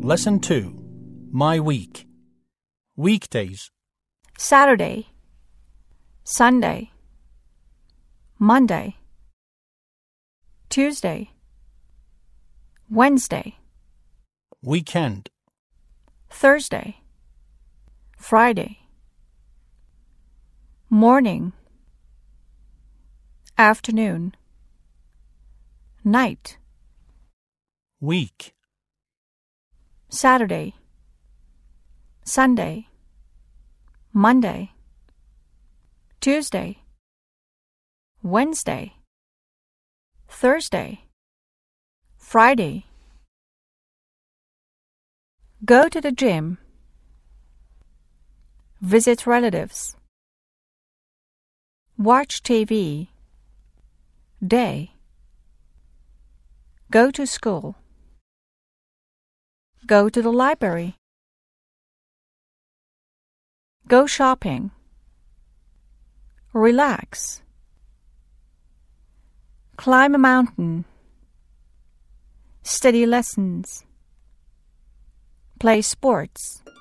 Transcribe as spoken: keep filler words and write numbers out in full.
Lesson two. My week. Weekdays. Saturday, Sunday, Monday, Tuesday, Wednesday, Weekend. Thursday, Friday, morning, afternoon, night, Week. Saturday, Sunday, Monday, Tuesday, Wednesday, Thursday, Friday. Go to the gym. Visit relatives. Watch T V. Day. Go to school. Go to the library. Go shopping. Relax. Climb a mountain. Study lessons. Play sports.